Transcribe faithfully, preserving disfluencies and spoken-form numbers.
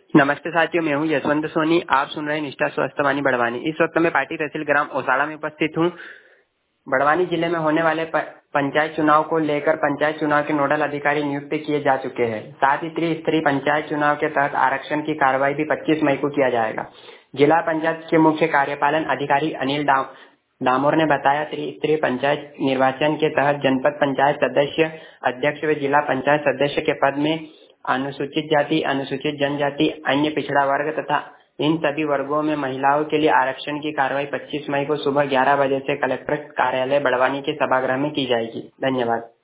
नमस्ते साथियों, मैं हूं यशवंत सोनी। आप सुन रहे हैं निष्ठा स्वास्थ्य वाणी बड़वानी। इस वक्त मैं पार्टी तहसील ग्राम ओसाड़ा में उपस्थित हूं। बड़वानी जिले में होने वाले प- पंचायत चुनाव को लेकर पंचायत चुनाव के नोडल अधिकारी नियुक्त किए जा चुके हैं। साथ ही त्रिस्तरीय पंचायत चुनाव के तहत आरक्षण की कार्रवाई भी पच्चीस मई को किया जाएगा। जिला पंचायत के मुख्य कार्यपालन अधिकारी अनिल डा डामोर ने बताया, त्रिस्तरीय पंचायत निर्वाचन के तहत जनपद पंचायत सदस्य, अध्यक्ष व जिला पंचायत सदस्य के पद में अनुसूचित जाति, अनुसूचित जनजाति, अन्य पिछड़ा वर्ग तथा इन सभी वर्गों में महिलाओं के लिए आरक्षण की कार्रवाई पच्चीस मई को सुबह ग्यारह बजे से कलेक्टर कार्यालय बड़वानी के सभागृह में की जाएगी। धन्यवाद।